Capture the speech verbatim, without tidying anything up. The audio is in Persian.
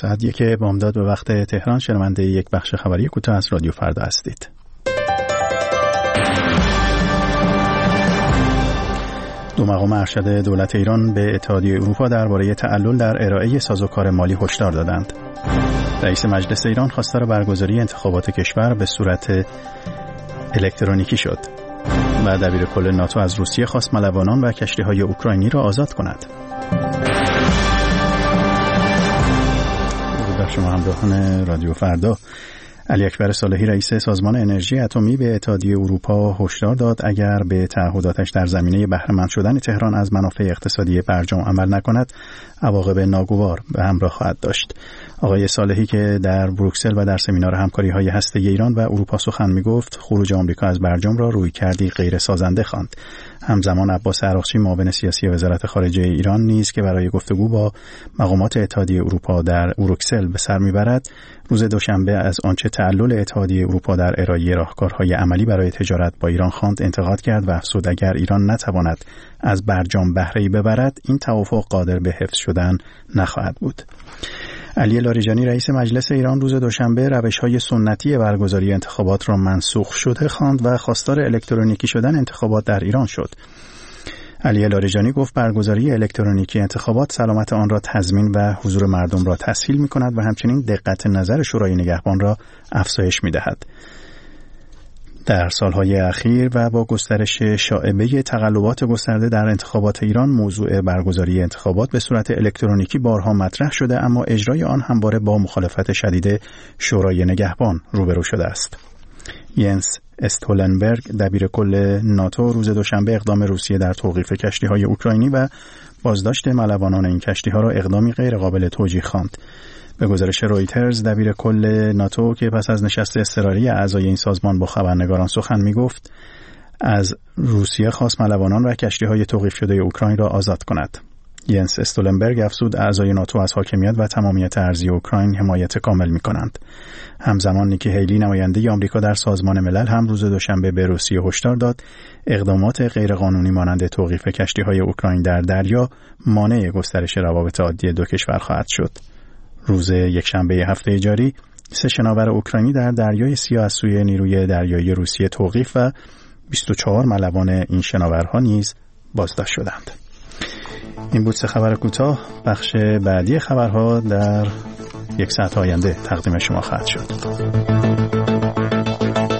ساعت یک بامداد به وقت تهران شنونده یک بخش خبری کوتاه از رادیو فردا هستید. دو مقام ارشد دولت ایران به اتحادیه اروپا درباره تعلل در ارائه سازوکار مالی هشدار دادند. رئیس مجلس ایران خواستار برگزاری انتخابات کشور به صورت الکترونیکی شد و دبیرکل ناتو از روسیه خواست ملوانان و کشتی‌های اوکراینی را آزاد کند. در شما همراهان رادیو فردا، علی اکبر صالحی رئیس سازمان انرژی اتمی به اتحادیه اروپا هشدار داد اگر به تعهداتش در زمینه بهره‌مند شدن تهران از منافع اقتصادی برجام عمل نکند، عواقب ناگوار به همراه خواهد داشت. آقای صالحی که در بروکسل و در سمینار همکاری‌های هسته‌ای ایران و اروپا سخن می‌گفت، خروج آمریکا از برجام را رویکردی غیر سازنده خواند. همزمان عباس عراقچی معاون سیاسی وزارت خارجه ایران نیز که برای گفتگو با مقامات اتحادیه اروپا در بروکسل به سر می‌برد، روز دوشنبه از آنچه تعلل اتحادیه اروپا در ارائه راهکارهای عملی برای تجارت با ایران خواند انتقاد کرد و افزود اگر ایران نتواند از برجام بهره‌ای ببرد، این توافق قادر به حفظ شدن نخواهد بود. علی لاریجانی رئیس مجلس ایران روز دوشنبه روش‌های سنتی برگزاری انتخابات را منسوخ شده خواند و خواستار الکترونیکی شدن انتخابات در ایران شد. علی لاریجانی گفت برگزاری الکترونیکی انتخابات سلامت آن را تضمین و حضور مردم را تسهیل می‌کند و همچنین دقت نظر شورای نگهبان را افزایش می‌دهد. در سالهای اخیر و با گسترش شائبه تقلبات گسترده در انتخابات ایران، موضوع برگزاری انتخابات به صورت الکترونیکی بارها مطرح شده، اما اجرای آن همواره با مخالفت شدید شورای نگهبان روبرو شده است. ینس استولنبرگ دبیرکل ناتو روز دوشنبه اقدام روسیه در توقیف کشتی‌های اوکراینی و بازداشت ملوانان این کشتی‌ها را اقدامی غیر قابل توجیه خواند. به گزارش رویترز، دبیرکل ناتو که پس از نشست اضطراری اعضای این سازمان با خبرنگاران سخن می‌گفت، از روسیه خواست ملوانان و کشتی‌های توقیف شده اوکراین را آزاد کند. ینس استولنبرگ افزود اعضای ناتو از حاکمیت و تمامیت ارضی اوکراین حمایت کامل می‌کنند. همزمان نیکی هیلی نماینده آمریکا در سازمان ملل هم روز دوشنبه به روسیه هشدار داد اقدامات غیرقانونی مانند توقیف کشتی‌های اوکراین در دریا مانع گسترش روابط عادی دو کشور خواهد شد. روز یکشنبه هفته جاری، سه شناور اوکراینی در دریای سیاه از سوی نیروی دریایی روسیه توقیف و بیست و چهار ملوان این شناورها نیز بازداشت شدند. این بود سه خبر کوتاه. بخش بعدی خبرها در یک ساعت آینده تقدیم شما خواهد شد.